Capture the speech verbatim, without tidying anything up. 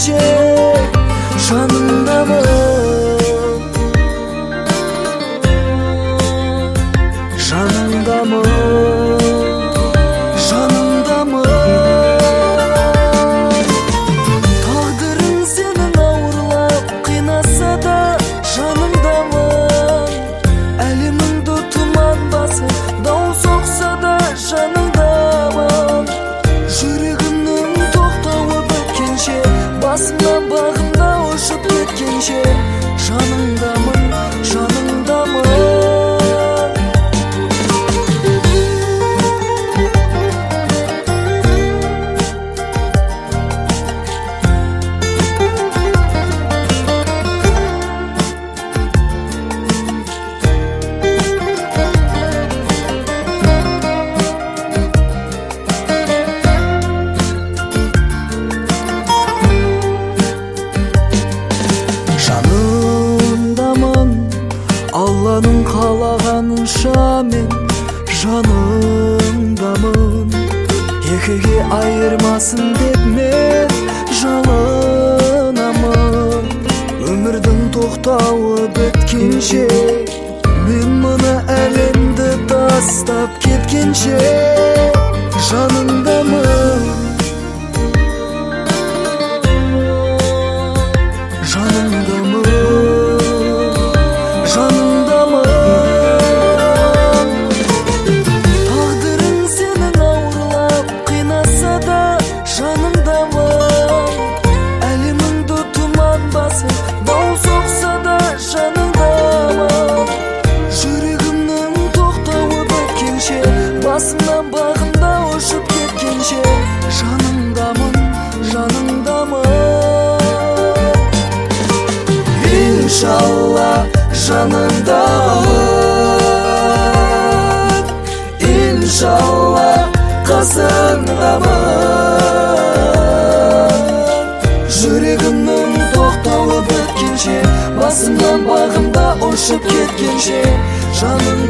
кеткенше жаныңдамын, жаныңдамын, жаныңдамын. Тағдырың сенің ауырлап қинаса да жаныңдамын. Әлеміңді тұман басып дау соқса да жаныңдамын. Жүрегімнің тоқтауы біткенше, басымнан бағымда ұшып кеткенше жаныңдамын, жаныңдамын. Жаныңдамын, Алланың қалағанынша мен жаныңдамын. Екіге айырмасын деп мен жалынамын. Өмірдің тоқтауы біткенше, мен мына әлемді тастап кеткенше жаныңдамын, жаныңдамын, жаныңдамын. Тағдырың сенің ауырлап қинаса да жаныңдамын. Әлеміңді тұман басып дау соқса да жаныңдамын. Жүрегімнің тоқтауы біткенше, басымнан бағымда ұшып кеткенше жаныңдамын, жаныңдамын. Иншалла жаныңдамын, иншалла қасыңдамын. Жүрегімнің тоқтауы біткенше, басымнан бағымда ұшып кеткенше жаным